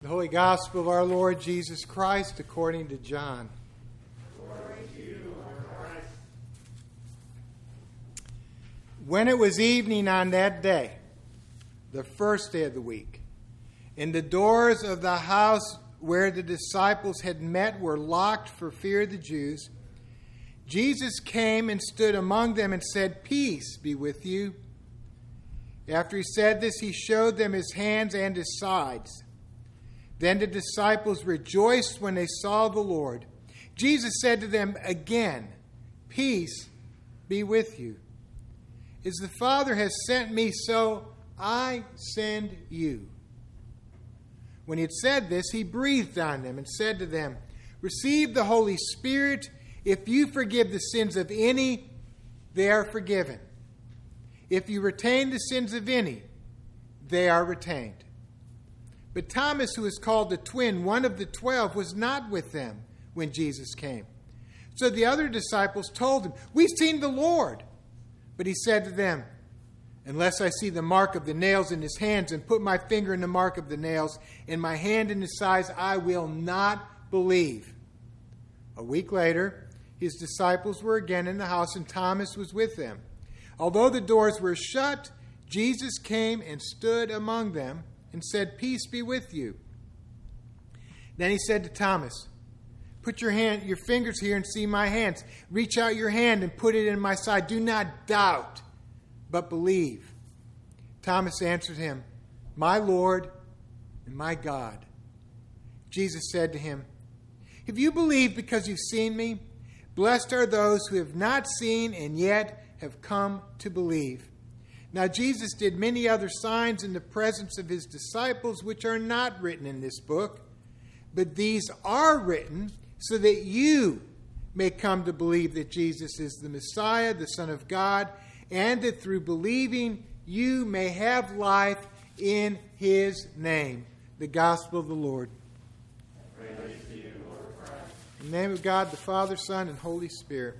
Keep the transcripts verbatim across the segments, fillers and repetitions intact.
Holy Gospel of our Lord Jesus Christ according to John. Glory to you, Lord Christ. When it was evening on that day, the first day of the week, and the doors of the house where the disciples had met were locked for fear of the Jews, Jesus came and stood among them and said, "Peace be with you." After he said this, he showed them his hands and his sides. Then the disciples rejoiced when they saw the Lord. Jesus said to them again, "Peace be with you. As the Father has sent me, so I send you." When he had said this, he breathed on them and said to them, "Receive the Holy Spirit. If you forgive the sins of any, they are forgiven. If you retain the sins of any, they are retained." But Thomas, who is called the twin, one of the twelve, was not with them when Jesus came. So the other disciples told him, "We've seen the Lord." But he said to them, "Unless I see the mark of the nails in his hands and put my finger in the mark of the nails and my hand in his sides, I will not believe." A week later, his disciples were again in the house, and Thomas was with them. Although the doors were shut, Jesus came and stood among them and said, "Peace be with you." Then he said to Thomas, "Put your hand, your fingers here and see my hands. Reach out your hand and put it in my side. Do not doubt, but believe." Thomas answered him, "My Lord and my God." Jesus said to him, "Have you believed because you've seen me? Blessed are those who have not seen and yet have come to believe." Now Jesus did many other signs in the presence of his disciples, which are not written in this book, but these are written so that you may come to believe that Jesus is the Messiah, the Son of God, and that through believing you may have life in his name. The Gospel of the Lord. Praise to you, Lord Christ. In the name of God, the Father, Son, and Holy Spirit.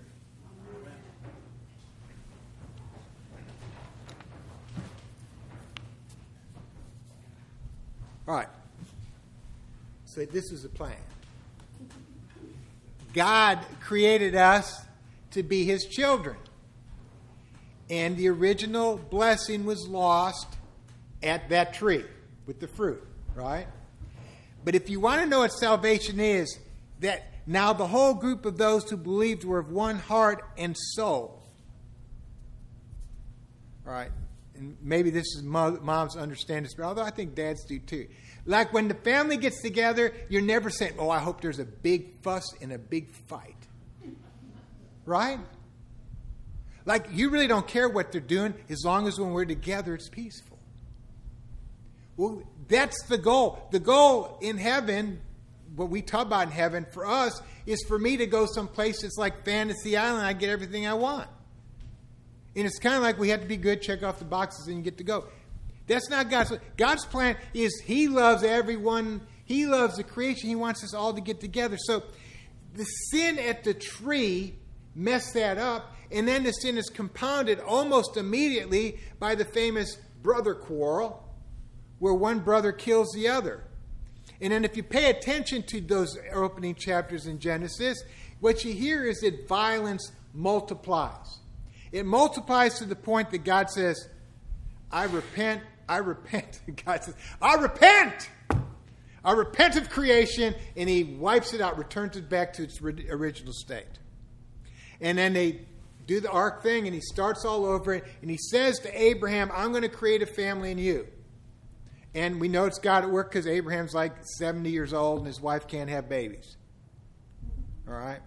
All right. So this was the plan. God created us to be his children. And the original blessing was lost at that tree with the fruit, right? But if you want to know what salvation is, that now the whole group of those who believed were of one heart and soul. All right. And maybe this is moms understand this, but although I think dads do too. Like when the family gets together, you're never saying, "Oh, I hope there's a big fuss and a big fight." Right? Like you really don't care what they're doing as long as when we're together it's peaceful. Well, that's the goal. The goal in heaven, what we talk about in heaven for us, is for me to go someplace that's like Fantasy Island. I get everything I want. And it's kind of like we have to be good, check off the boxes, and you get to go. That's not God's plan. God's plan is he loves everyone. He loves the creation. He wants us all to get together. So the sin at the tree messed that up. And then the sin is compounded almost immediately by the famous brother quarrel, where one brother kills the other. And then if you pay attention to those opening chapters in Genesis, what you hear is that violence multiplies. It multiplies to the point that God says, I repent, I repent. God says, I repent! I repent of creation, and he wipes it out, returns it back to its original state. And then they do the ark thing, and he starts all over it, and he says to Abraham, I'm going to create a family in you. And we know it's God at work because Abraham's like seventy years old, and his wife can't have babies. All right?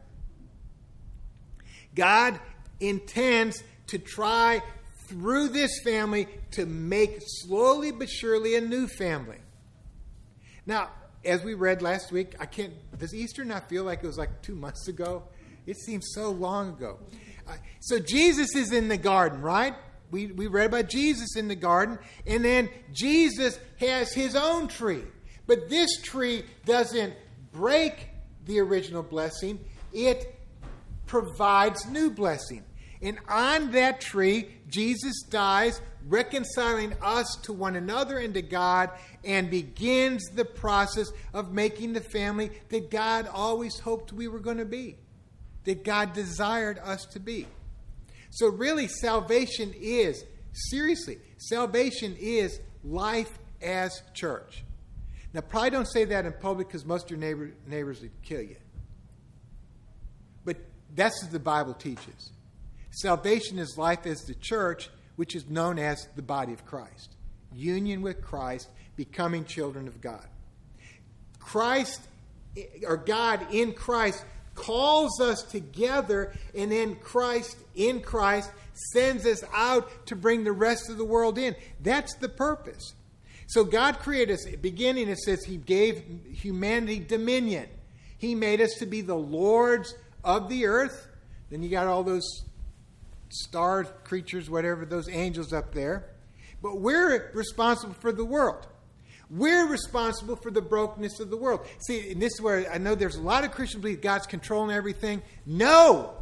God intends to try through this family to make slowly but surely a new family. Now, as we read last week, I can't. Does Easter not feel like it was like two months ago? It seems so long ago. Uh, so Jesus is in the garden, right? We we read about Jesus in the garden, and then Jesus has his own tree. But this tree doesn't break the original blessing. It provides new blessing. And on that tree, Jesus dies, reconciling us to one another and to God, and begins the process of making the family that God always hoped we were going to be, that God desired us to be. So really, salvation is, seriously, salvation is life as church. Now, probably don't say that in public because most of your neighbor, neighbors would kill you. But that's what the Bible teaches. Salvation is life as the church, which is known as the body of Christ. Union with Christ, becoming children of God. Christ, or God in Christ, calls us together, and then Christ in Christ sends us out to bring the rest of the world in. That's the purpose. So God created us, beginning it says he gave humanity dominion. He made us to be the lords of the earth. Then you got all those star creatures, whatever, those angels up there. But we're responsible for the world. We're responsible for the brokenness of the world. See, and this is where I know there's a lot of Christians believe God's controlling everything. No.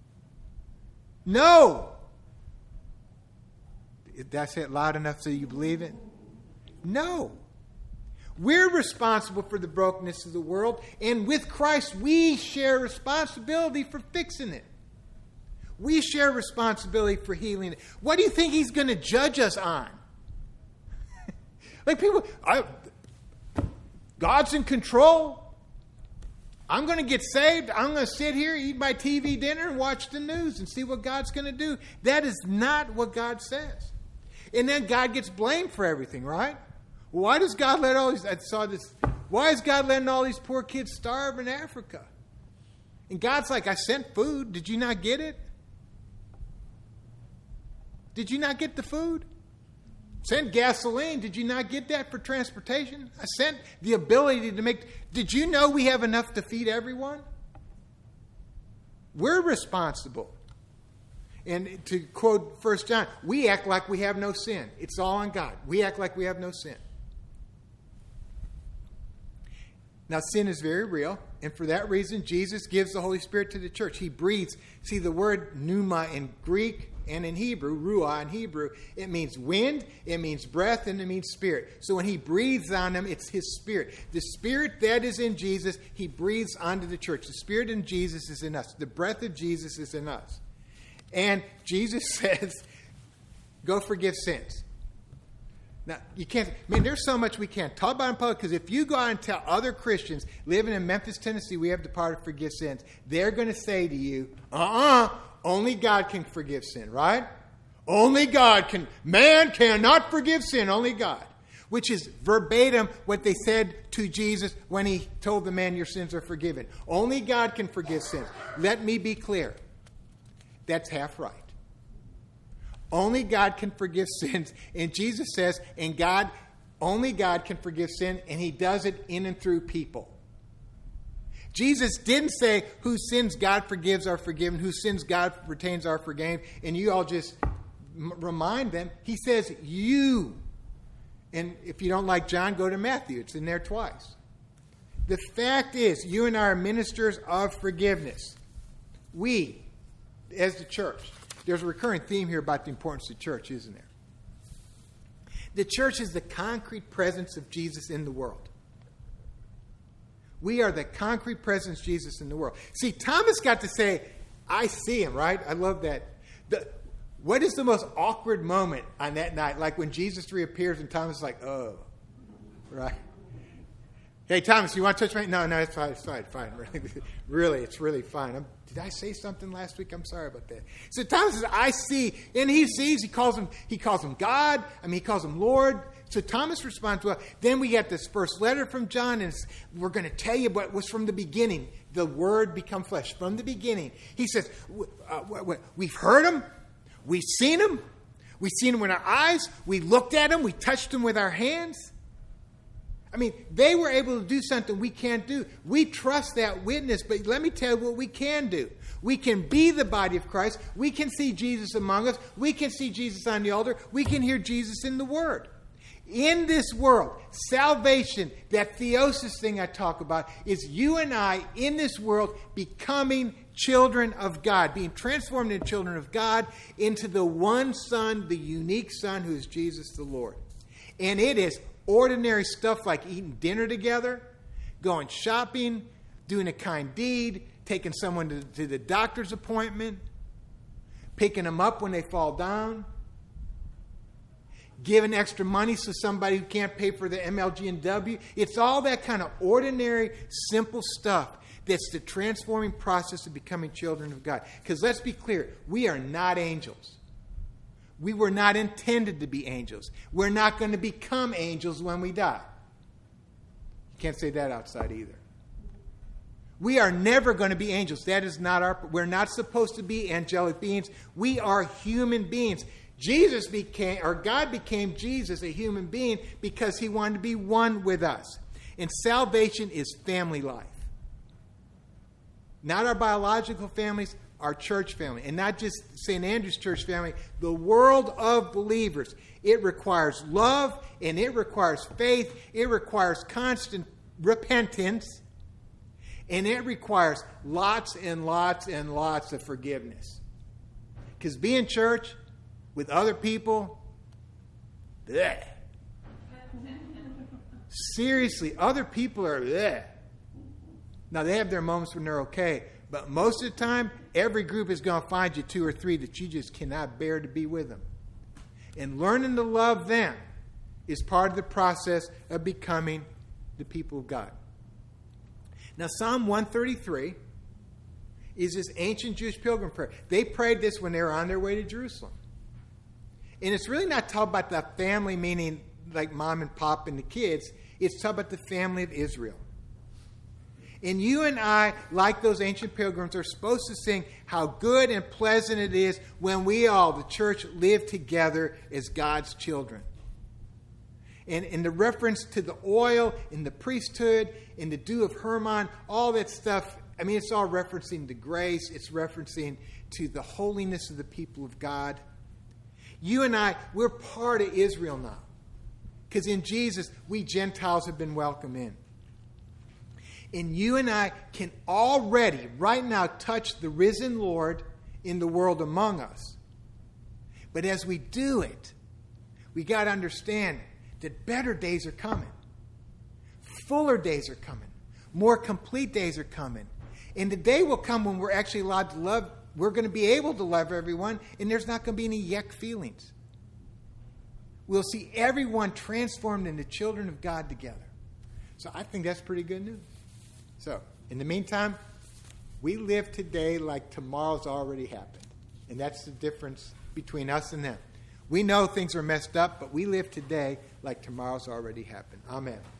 No. Did I say it loud enough so you believe it? No. We're responsible for the brokenness of the world, and with Christ, we share responsibility for fixing it. We share responsibility for healing it. What do you think he's going to judge us on? Like people, I, God's in control. I'm going to get saved. I'm going to sit here, eat my T V dinner, and watch the news and see what God's going to do. That is not what God says. And then God gets blamed for everything, right? Why does God let all these, I saw this, why is God letting all these poor kids starve in Africa? And God's like, I sent food. Did you not get it? Did you not get the food? Sent gasoline. Did you not get that for transportation? I sent the ability to make... Did you know we have enough to feed everyone? We're responsible. And to quote First John, we act like we have no sin. It's all on God. We act like we have no sin. Now, sin is very real. And for that reason, Jesus gives the Holy Spirit to the church. He breathes. See, the word pneuma in Greek and in Hebrew, ruah in Hebrew, it means wind, it means breath, and it means spirit. So when he breathes on them, it's his spirit. The spirit that is in Jesus, he breathes onto the church. The spirit in Jesus is in us. The breath of Jesus is in us. And Jesus says, go forgive sins. Now, you can't, man, there's so much we can't talk about in public, because if you go out and tell other Christians living in Memphis, Tennessee, we have the power to forgive sins, they're going to say to you, uh-uh, only God can forgive sin, right? Only God can. Man cannot forgive sin, only God. Which is verbatim what they said to Jesus when he told the man, your sins are forgiven. Only God can forgive sins. Let me be clear. That's half right. Only God can forgive sins. And Jesus says, and God, only God can forgive sin, and he does it in and through people. Jesus didn't say whose sins God forgives are forgiven, whose sins God retains are forgiven, and you all just m- remind them. He says you. And if you don't like John, go to Matthew. It's in there twice. The fact is, you and I are ministers of forgiveness. We, as the church. There's a recurring theme here about the importance of the church, isn't there? The church is the concrete presence of Jesus in the world. We are the concrete presence of Jesus in the world. See, Thomas got to say, I see him, right? I love that. The, what is the most awkward moment on that night? Like when Jesus reappears and Thomas is like, oh, right? Hey, Thomas, you want to touch me? No, no, it's fine, it's fine, fine. Really, it's really fine. I'm, did I say something last week? I'm sorry about that. So Thomas says, I see. And he sees, he calls him, he calls him God. I mean, he calls him Lord. So Thomas responds, well, then we get this first letter from John, and we're going to tell you what was from the beginning. The Word become flesh. From the beginning. He says, uh, we've heard him. We've seen him. We've seen him with our eyes. We looked at him. We touched him with our hands. I mean, they were able to do something we can't do. We trust that witness, but let me tell you what we can do. We can be the body of Christ. We can see Jesus among us. We can see Jesus on the altar. We can hear Jesus in the Word. In this world, salvation, that theosis thing I talk about, is you and I in this world becoming children of God, being transformed into children of God, into the one Son, the unique Son, who is Jesus the Lord. And it is ordinary stuff like eating dinner together, going shopping, doing a kind deed, taking someone to, to the doctor's appointment, picking them up when they fall down, giving extra money to somebody who can't pay for the M L G and W. It's all that kind of ordinary, simple stuff that's the transforming process of becoming children of God. Because let's be clear, we are not angels. We were not intended to be angels. We're not going to become angels when we die. You can't say that outside either. We are never going to be angels. That is not our... We're not supposed to be angelic beings. We are human beings. Jesus became, or God became Jesus, a human being, because he wanted to be one with us. And salvation is family life. Not our biological families, our church family. And not just Saint Andrew's Church family, the world of believers. It requires love, and it requires faith. It requires constant repentance. And it requires lots and lots and lots of forgiveness. Because being church with other people, bleh. Seriously, other people are bleh. Now, they have their moments when they're okay, but most of the time, every group is going to find you two or three that you just cannot bear to be with them. And learning to love them is part of the process of becoming the people of God. Now, Psalm one thirty-three is this ancient Jewish pilgrim prayer. They prayed this when they were on their way to Jerusalem. And it's really not talking about the family, meaning like mom and pop and the kids. It's talking about the family of Israel. And you and I, like those ancient pilgrims, are supposed to sing how good and pleasant it is when we all, the church, live together as God's children. And in the reference to the oil, in the priesthood, in the dew of Hermon, all that stuff, I mean, it's all referencing the grace. It's referencing to the holiness of the people of God. You and I, we're part of Israel now. Because in Jesus, we Gentiles have been welcomed in. And you and I can already, right now, touch the risen Lord in the world among us. But as we do it, we got to understand that better days are coming. Fuller days are coming. More complete days are coming. And the day will come when we're actually allowed to love. We're going to be able to love everyone, and there's not going to be any yuck feelings. We'll see everyone transformed into children of God together. So I think that's pretty good news. So, in the meantime, we live today like tomorrow's already happened. And that's the difference between us and them. We know things are messed up, but we live today like tomorrow's already happened. Amen.